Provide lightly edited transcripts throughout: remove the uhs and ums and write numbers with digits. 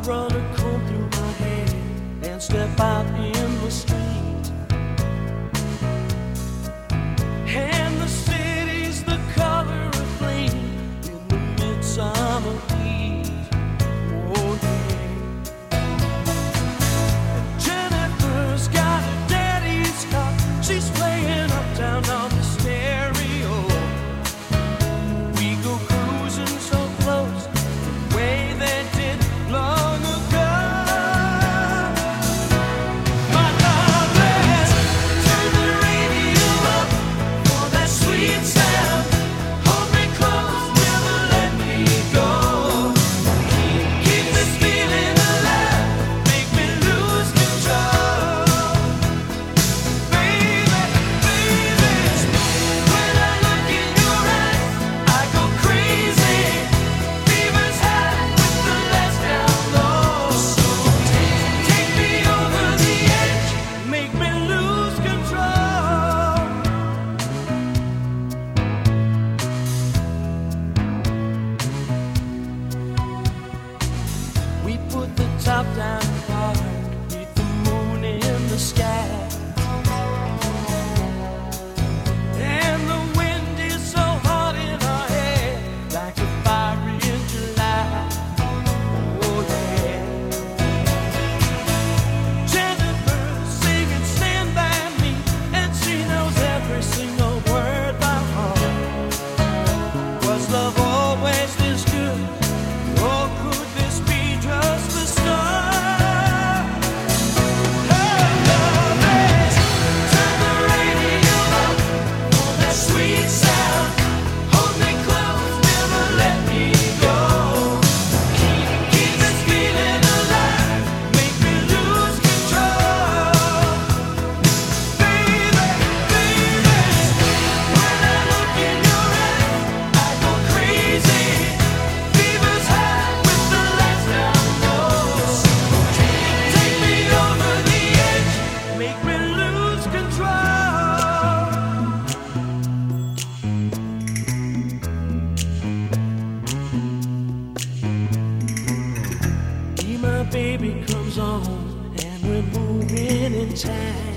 run a comb through my hair and step out in the street. And the city's the color of flame in the midsummer heat. Oh yeah. And Jennifer's got a daddy's car. She's playing uptown on the stereo. We go cruising so close, the way they did long ago. My darling, turn the radio up for that sweet sound. Hold me close, never let me go. Keep this feeling alive, make me lose control. Baby, baby, when I look in your eyes, I go crazy. Fever's high with the lights down low. So take me over the edge, make me lose control. We put the top down hard, beneath the moon in the sky. And the wind is so hot in our hair, like a fire in July. Oh yeah. Jennifer's singing "Stand By Me," and she knows every single word by heart. Was love always this good, or could this be just the start? Oh, love, turn the radio up for that sweet sound. Hold me close, never let me go. Keep this feeling alive, make me lose control. Baby, baby, when I look in your eyes, I go crazy. Fever's high with the lights down low. So take me over the edge, make me lose control. Be my baby comes on, and we're moving in time.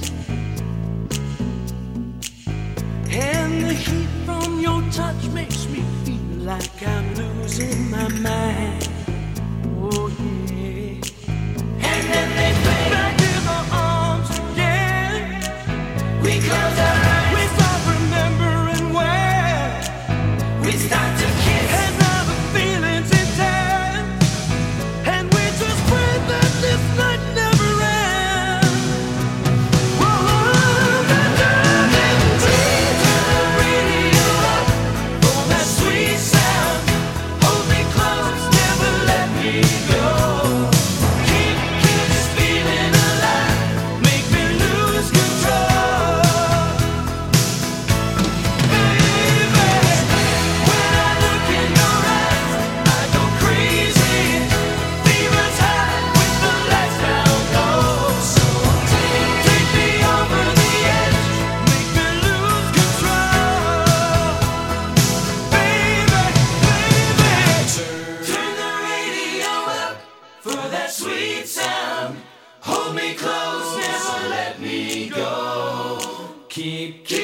And the heat from your touch makes me feel like I'm losing my mind. Oh yeah. And then they play back in my arms again. We close our eyes, we start remembering where we start to kiss. And now the feeling's intense, and we just pray that this night never ends. Whoa, turn the radio up for that sweet sound. Hold me close, never let me go. Keep this feeling alive, make me lose control. Baby, when I look in your eyes, I go crazy. Fever's high with the lights down low. So take me over the edge, make me lose control. Baby, turn the radio up for that sweet sound. Hold me close, never let me go. Keep